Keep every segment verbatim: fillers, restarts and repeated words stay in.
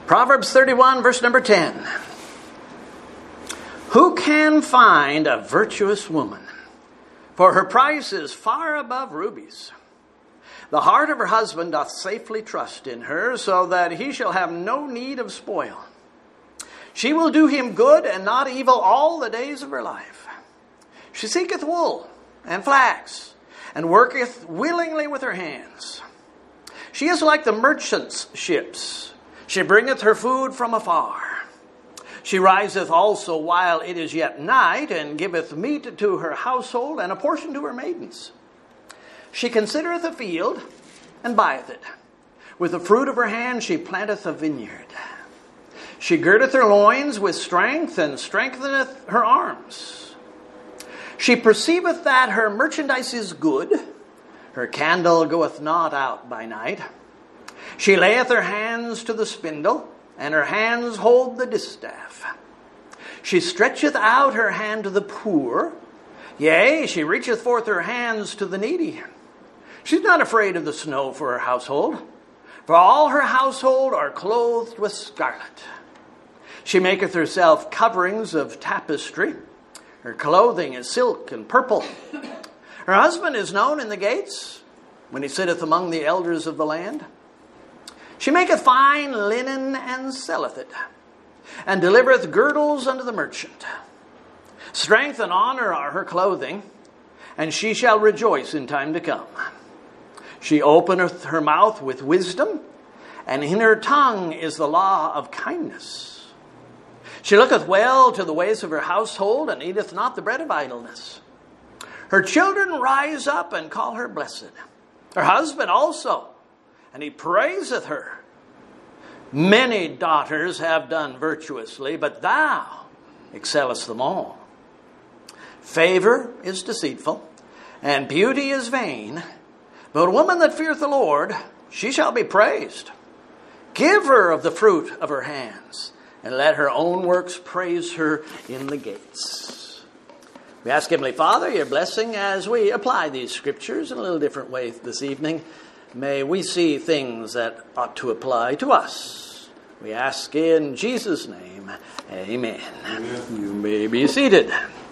Proverbs thirty-one, verse number ten. Who can find a virtuous woman? For her price is far above rubies. The heart of her husband doth safely trust in her, so that he shall have no need of spoil. She will do him good and not evil all the days of her life. She seeketh wool and flax, and worketh willingly with her hands. She is like the merchant's ships. She bringeth her food from afar. She riseth also while it is yet night, and giveth meat to her household, and a portion to her maidens. She considereth a field, and buyeth it. With the fruit of her hand she planteth a vineyard. She girdeth her loins with strength, and strengtheneth her arms. She perceiveth that her merchandise is good. Her candle goeth not out by night. She layeth her hands to the spindle, and her hands hold the distaff. She stretcheth out her hand to the poor. Yea, she reacheth forth her hands to the needy. She's not afraid of the snow for her household, for all her household are clothed with scarlet. She maketh herself coverings of tapestry. Her clothing is silk and purple. Her husband is known in the gates, when he sitteth among the elders of the land. She maketh fine linen and selleth it, and delivereth girdles unto the merchant. Strength and honor are her clothing, and she shall rejoice in time to come. She openeth her mouth with wisdom, and in her tongue is the law of kindness. She looketh well to the ways of her household, and eateth not the bread of idleness. Her children rise up and call her blessed. Her husband also, and he praiseth her. Many daughters have done virtuously, but thou excellest them all. Favor is deceitful, and beauty is vain, but a woman that feareth the Lord, she shall be praised. Give her of the fruit of her hands, and let her own works praise her in the gates. We ask Heavenly Father your blessing as we apply these scriptures in a little different way this evening. May we see things that ought to apply to us. We ask in Jesus' name, amen. Amen. You may be seated.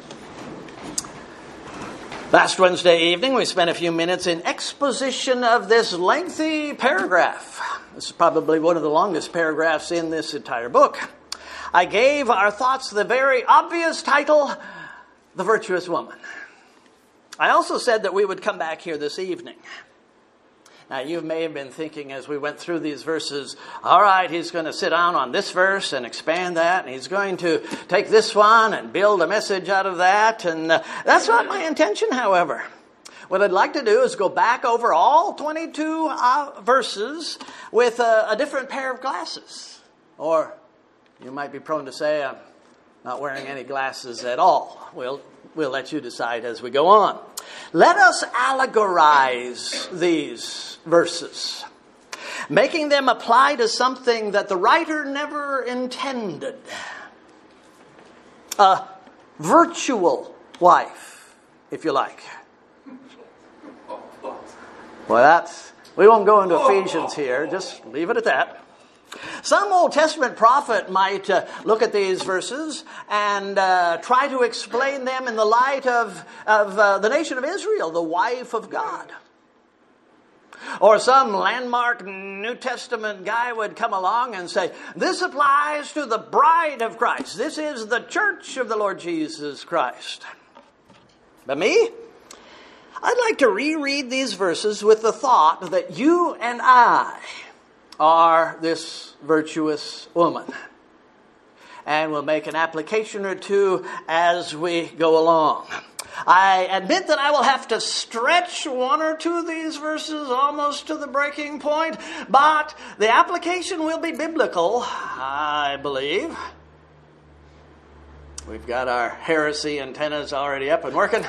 Last Wednesday evening, we spent a few minutes in exposition of this lengthy paragraph. This is probably one of the longest paragraphs in this entire book. I gave our thoughts the very obvious title, The Virtuous Woman. I also said that we would come back here this evening. Now, you may have been thinking as we went through these verses, all right, he's going to sit down on this verse and expand that, and he's going to take this one and build a message out of that. And uh, that's not my intention, however. What I'd like to do is go back over all twenty-two uh, verses with a, a different pair of glasses. Or you might be prone to say, I'm not wearing any glasses at all. We'll, we'll let you decide as we go on. Let us allegorize these verses, making them apply to something that the writer never intended. A virtual wife, if you like. Well, that's, we won't go into Ephesians here. Just leave it at that. Some Old Testament prophet might uh, look at these verses and uh, try to explain them in the light of, of uh, the nation of Israel, the wife of God. Or some landmark New Testament guy would come along and say, this applies to the bride of Christ. This is the church of the Lord Jesus Christ. But me? I'd like to reread these verses with the thought that you and I are this virtuous woman. And we'll make an application or two as we go along. I admit that I will have to stretch one or two of these verses almost to the breaking point, but the application will be biblical, I believe. We've got our heresy antennas already up and working.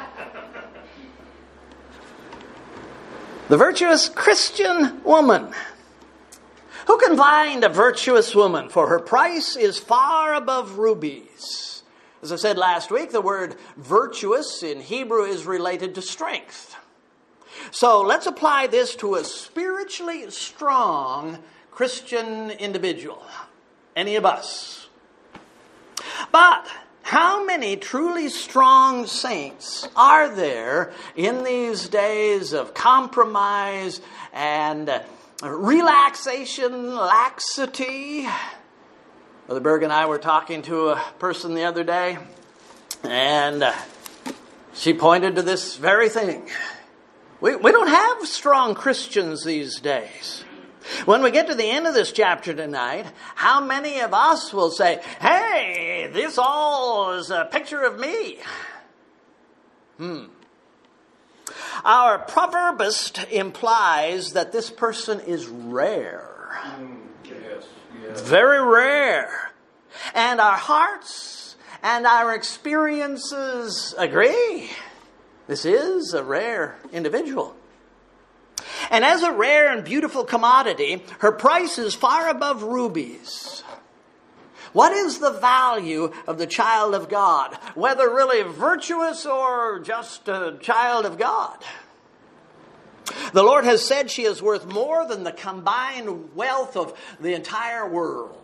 The virtuous Christian woman. Who can find a virtuous woman? For her price is far above rubies. As I said last week, the word virtuous in Hebrew is related to strength. So let's apply this to a spiritually strong Christian individual, any of us. But how many truly strong saints are there in these days of compromise and relaxation, laxity? Brother Berg and I were talking to a person the other day, and she pointed to this very thing. We, we don't have strong Christians these days. When we get to the end of this chapter tonight, how many of us will say, hey, this all is a picture of me? Hmm. Our proverbist implies that this person is rare. Mm, yes, yes. Very rare. And our hearts and our experiences agree. This is a rare individual. And as a rare and beautiful commodity, her price is far above rubies. What is the value of the child of God? Whether really virtuous or just a child of God. The Lord has said she is worth more than the combined wealth of the entire world.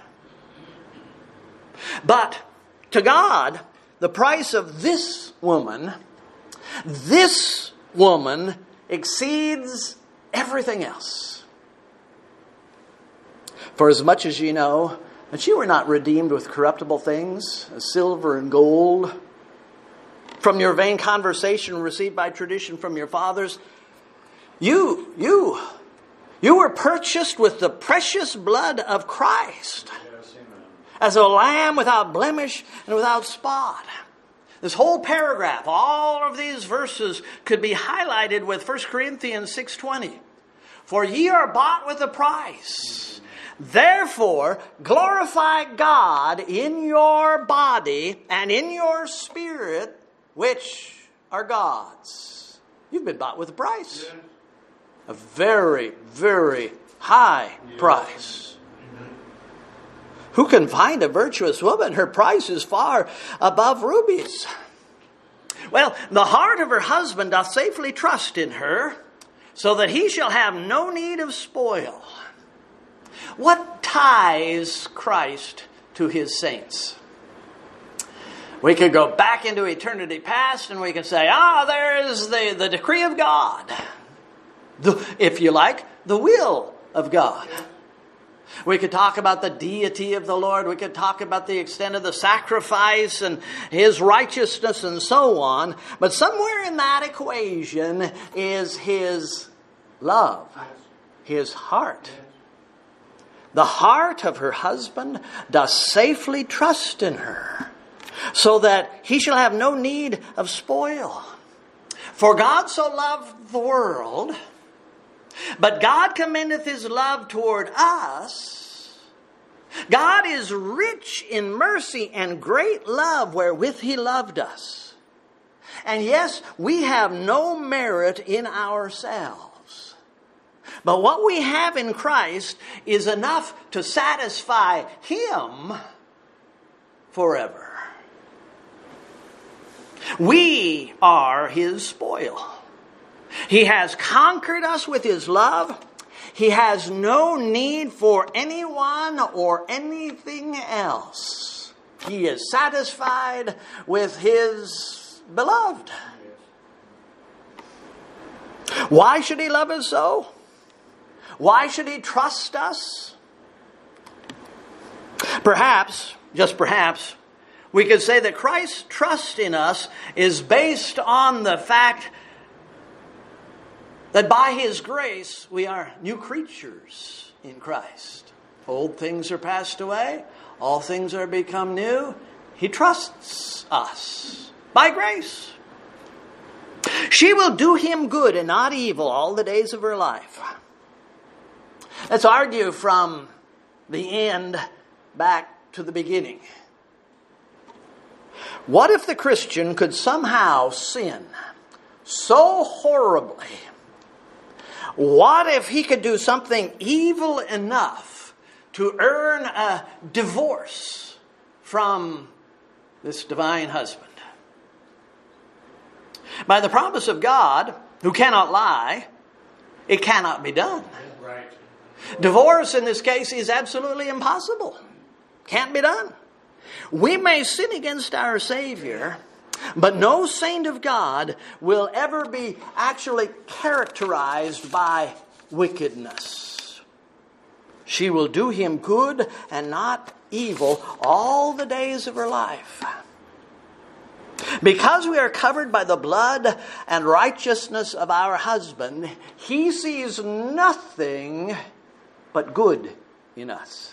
But to God, the price of this woman, this woman exceeds everything else. For as much as ye know that you were not redeemed with corruptible things, as silver and gold, from your vain conversation received by tradition from your fathers, you, you, you were purchased with the precious blood of Christ, Yes, amen. as a lamb without blemish and without spot. This whole paragraph, all of these verses could be highlighted with First Corinthians six twenty. For ye are bought with a price. Therefore, glorify God in your body and in your spirit, which are God's. You've been bought with a price. Yes. A very, very high Yes. price. Who can find a virtuous woman? Her price is far above rubies. Well, the heart of her husband doth safely trust in her, so that he shall have no need of spoil. What ties Christ to his saints? We could go back into eternity past and we can say, ah, there is the, the decree of God. The, if you like, the will of God. We could talk about the deity of the Lord. We could talk about the extent of the sacrifice and his righteousness and so on. But somewhere in that equation is his love, his heart. The heart of her husband does safely trust in her, so that he shall have no need of spoil. For God so loved the world, but God commendeth his love toward us. God is rich in mercy and great love wherewith he loved us. And yes, we have no merit in ourselves. But what we have in Christ is enough to satisfy him forever. We are his spoil. He has conquered us with his love. He has no need for anyone or anything else. He is satisfied with his beloved. Why should he love us so? Why should he trust us? Perhaps, just perhaps, we could say that Christ's trust in us is based on the fact that by his grace we are new creatures in Christ. Old things are passed away. All things are become new. He trusts us by grace. She will do him good and not evil all the days of her life. Let's argue from the end back to the beginning. What if the Christian could somehow sin so horribly? What if he could do something evil enough to earn a divorce from this divine husband? By the promise of God, who cannot lie, it cannot be done. Right. Divorce in this case is absolutely impossible. Can't be done. We may sin against our Savior, but no saint of God will ever be actually characterized by wickedness. She will do him good and not evil all the days of her life. Because we are covered by the blood and righteousness of our husband, he sees nothing but good in us.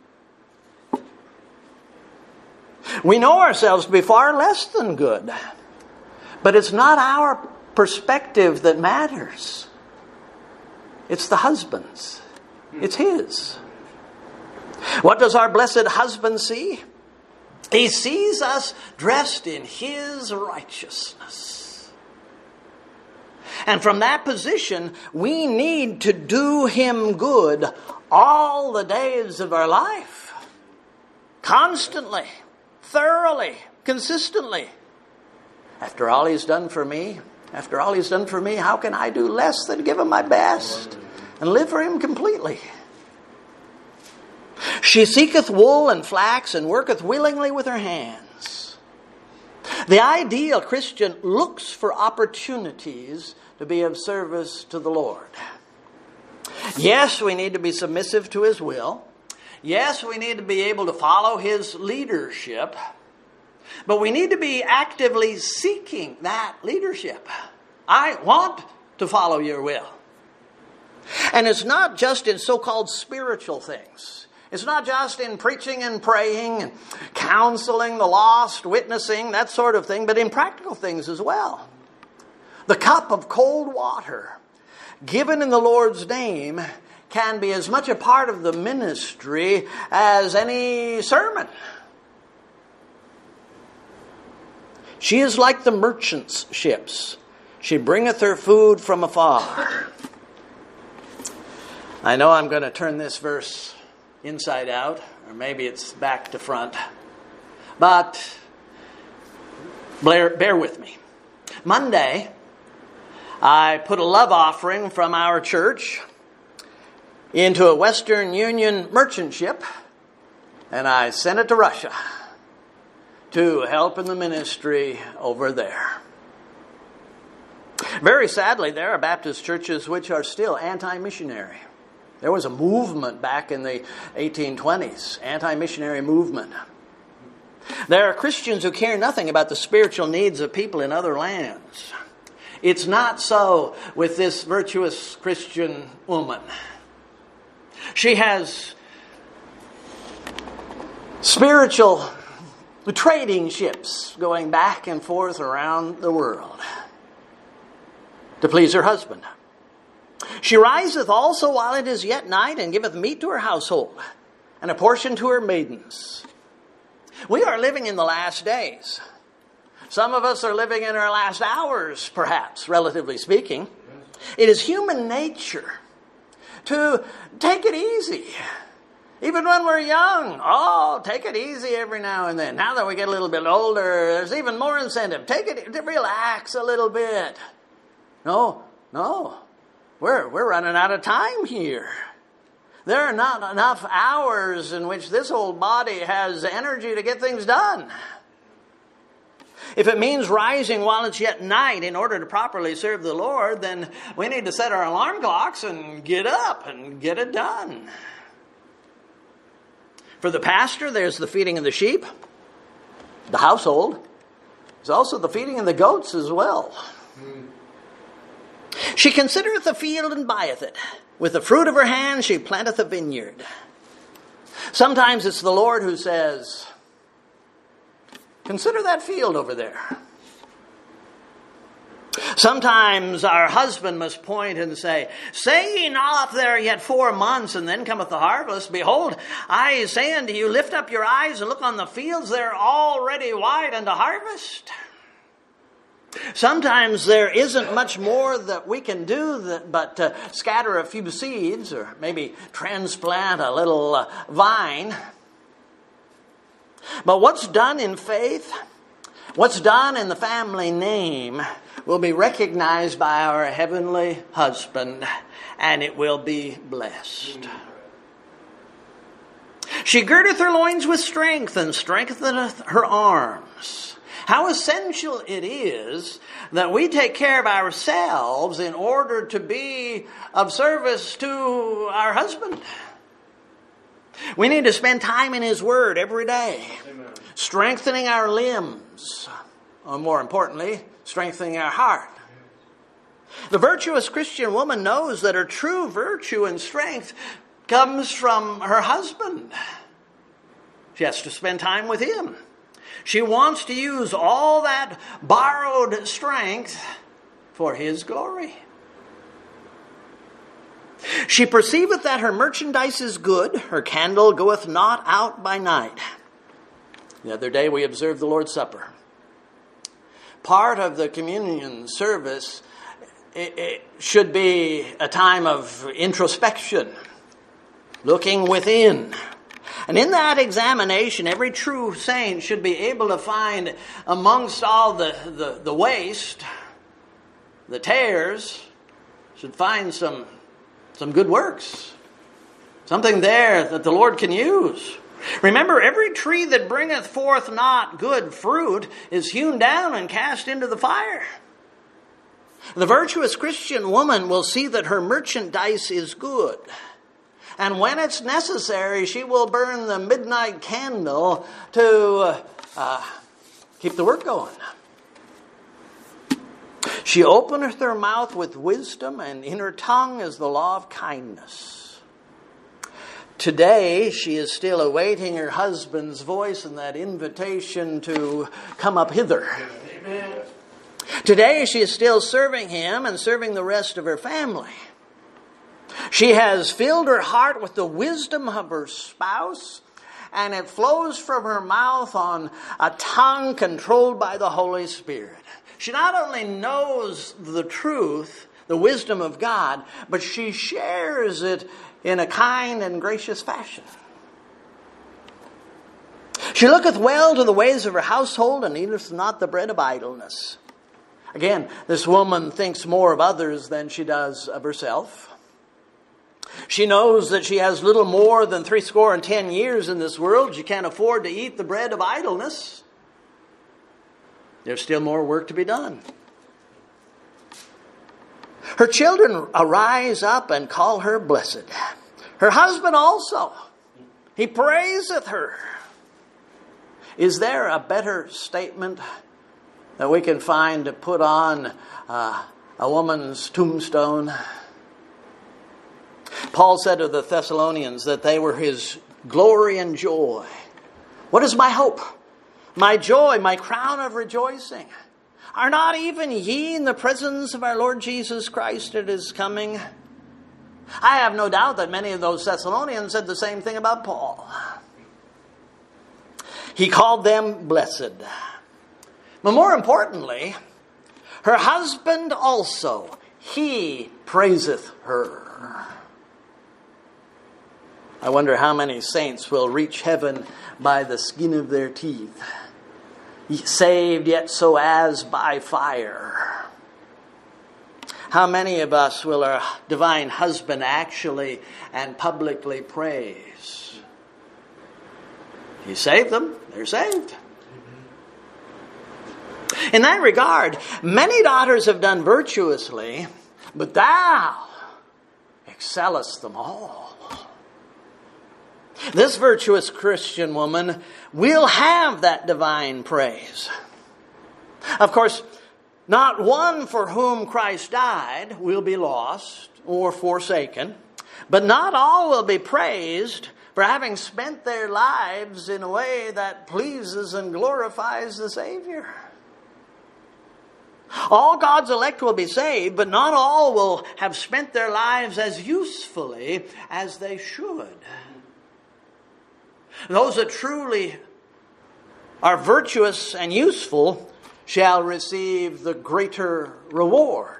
We know ourselves to be far less than good, but it's not our perspective that matters. It's the husband's. It's his. What does our blessed husband see? He sees us dressed in his righteousness. And from that position, we need to do him good all the days of our life. Constantly, thoroughly, consistently. After all he's done for me, after all he's done for me, how can I do less than give him my best and live for him completely? She seeketh wool and flax and worketh willingly with her hands. The ideal Christian looks for opportunities to be of service to the Lord. Yes, we need to be submissive to his will. Yes, we need to be able to follow his leadership. But we need to be actively seeking that leadership. I want to follow your will. And it's not just in so-called spiritual things. It's not just in preaching and praying and counseling the lost, witnessing, that sort of thing, but in practical things as well. The cup of cold water given in the Lord's name can be as much a part of the ministry as any sermon. She is like the merchant's ships. She bringeth her food from afar. I know I'm going to turn this verse inside out, or maybe it's back to front. But bear, bear with me. Monday, I put a love offering from our church into a Western Union merchant ship, and I sent it to Russia to help in the ministry over there. Very sadly, there are Baptist churches which are still anti-missionary. There was a movement back in the eighteen twenties, anti-missionary movement. There are Christians who care nothing about the spiritual needs of people in other lands. It's not so with this virtuous Christian woman. She has spiritual trading ships going back and forth around the world to please her husband. She riseth also while it is yet night, and giveth meat to her household, and a portion to her maidens. We are living in the last days. Some of us are living in our last hours, perhaps, relatively speaking. It is human nature to take it easy. Even when we're young, oh, take it easy every now and then. Now that we get a little bit older, there's even more incentive. Take it, relax a little bit. No, no. We're, we're running out of time here. There are not enough hours in which this old body has energy to get things done. If it means rising while it's yet night in order to properly serve the Lord, then we need to set our alarm clocks and get up and get it done. For the pastor, there's the feeding of the sheep. The household. There's also the feeding of the goats as well. Mm. She considereth the field and buyeth it. With the fruit of her hand she planteth a vineyard. Sometimes it's the Lord who says, consider that field over there. Sometimes our husband must point and say, say ye not there yet four months, and then cometh the harvest. Behold, I say unto you, lift up your eyes and look on the fields, they are already white unto harvest. Sometimes there isn't much more that we can do that, but uh, scatter a few seeds or maybe transplant a little uh, vine. But what's done in faith, what's done in the family name, will be recognized by our heavenly husband, and it will be blessed. She girdeth her loins with strength, and strengtheneth her arms. How essential it is that we take care of ourselves in order to be of service to our husband. We need to spend time in His Word every day, Amen. Strengthening our limbs, or more importantly, strengthening our heart. The virtuous Christian woman knows that her true virtue and strength comes from her husband. She has to spend time with him. She wants to use all that borrowed strength for His glory. She perceiveth that her merchandise is good, her candle goeth not out by night. The other day we observed the Lord's Supper. Part of the communion service it, it should be a time of introspection, looking within. And in that examination, every true saint should be able to find amongst all the, the, the waste, the tares, should find some, some good works. Something there that the Lord can use. Remember, every tree that bringeth forth not good fruit is hewn down and cast into the fire. The virtuous Christian woman will see that her merchandise is good. And when it's necessary, she will burn the midnight candle to uh, keep the work going. She openeth her mouth with wisdom, and in her tongue is the law of kindness. Today, she is still awaiting her husband's voice and that invitation to come up hither. Amen. Today, she is still serving him and serving the rest of her family. She has filled her heart with the wisdom of her spouse, and it flows from her mouth on a tongue controlled by the Holy Spirit. She not only knows the truth, the wisdom of God, but she shares it in a kind and gracious fashion. She looketh well to the ways of her household, and eateth not the bread of idleness. Again, this woman thinks more of others than she does of herself. She knows that she has little more than three score and ten years in this world. She can't afford to eat the bread of idleness. There's still more work to be done. Her children arise up and call her blessed. Her husband also. He praiseth her. Is there a better statement that we can find to put on uh, a woman's tombstone? Paul said to the Thessalonians that they were his glory and joy. What is my hope? My joy, my crown of rejoicing. Are not even ye in the presence of our Lord Jesus Christ at His coming? I have no doubt that many of those Thessalonians said the same thing about Paul. He called them blessed. But more importantly, her husband also, he praiseth her. I wonder how many saints will reach heaven by the skin of their teeth, saved yet so as by fire. How many of us will our divine husband actually and publicly praise? He saved them, they're saved. In that regard, many daughters have done virtuously, but thou excellest them all. This virtuous Christian woman will have that divine praise. Of course, not one for whom Christ died will be lost or forsaken, but not all will be praised for having spent their lives in a way that pleases and glorifies the Savior. All God's elect will be saved, but not all will have spent their lives as usefully as they should. Those that truly are virtuous and useful shall receive the greater reward.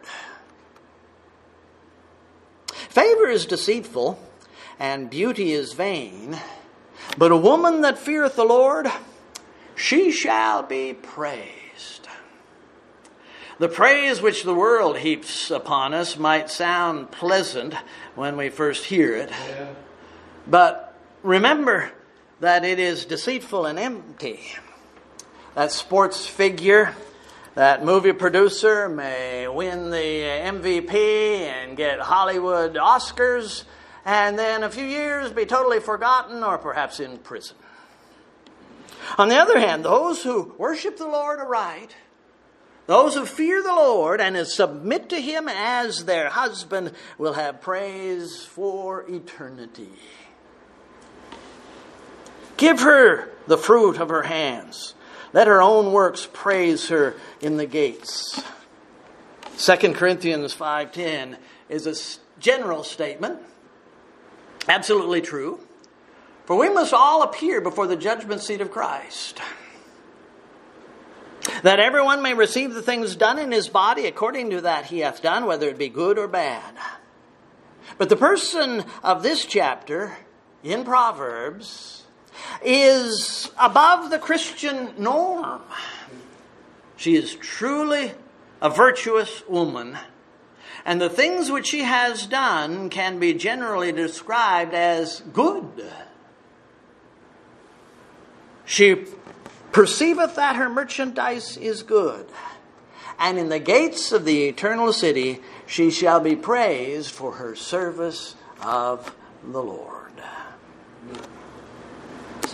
Favor is deceitful, and beauty is vain, but a woman that feareth the Lord, she shall be praised. The praise which the world heaps upon us might sound pleasant when we first hear it. Yeah. But remember that it is deceitful and empty. That sports figure, that movie producer may win the M V P and get Hollywood Oscars, and then a few years be totally forgotten or perhaps in prison. On the other hand, those who worship the Lord aright, those who fear the Lord and submit to Him as their husband, will have praise for eternity. Give her the fruit of her hands. Let her own works praise her in the gates. Second Corinthians five ten is a general statement, absolutely true. For we must all appear before the judgment seat of Christ, that everyone may receive the things done in his body according to that he hath done, whether it be good or bad. But the person of this chapter in Proverbs is above the Christian norm. She is truly a virtuous woman, and the things which she has done can be generally described as good. She perceiveth that her merchandise is good, and in the gates of the eternal city she shall be praised for her service of the Lord.